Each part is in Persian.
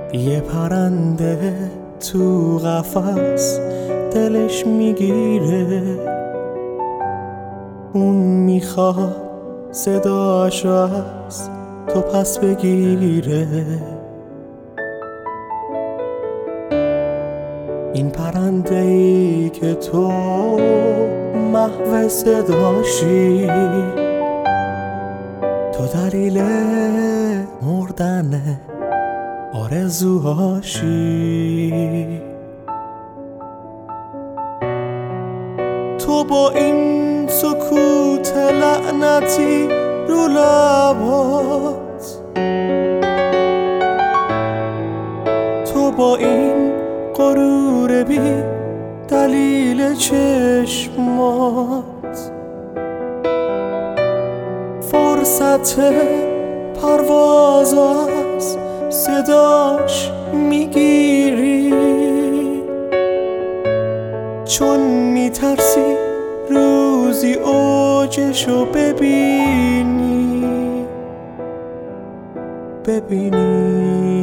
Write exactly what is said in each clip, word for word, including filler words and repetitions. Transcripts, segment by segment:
یه پرنده تو قفس دلش میگیره، اون میخواد صداش از تو پس بگیره. این پرنده ای که تو محو صداشی، تو دلیل مردن آرزوهاشی. تو با این سکوت لعنتی رو لبات، تو با این غرور بی دلیل چشمات، فرصت پرواز از صداش میگیری، چون میترسی روزی اوجشو ببینی ببینی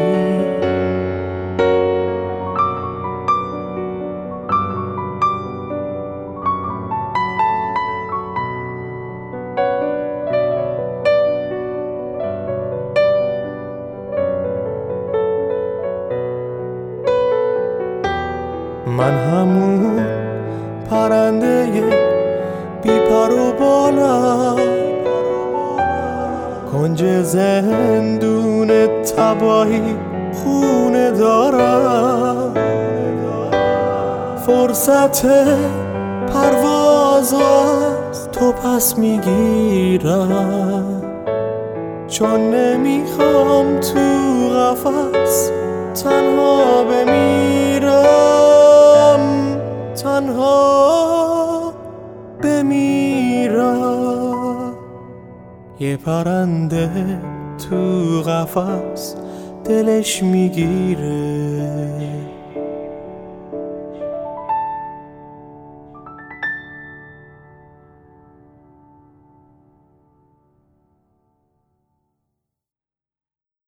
من همون پرنده بی پر و بالم، کنج زندون تباهی خونه دارم. فرصت پرواز از تو پس میگیرم، چون نمیخوام تو قفس تنها بمیرم، تنها بمیرم. یه پرنده تو قفس دلش میگیره،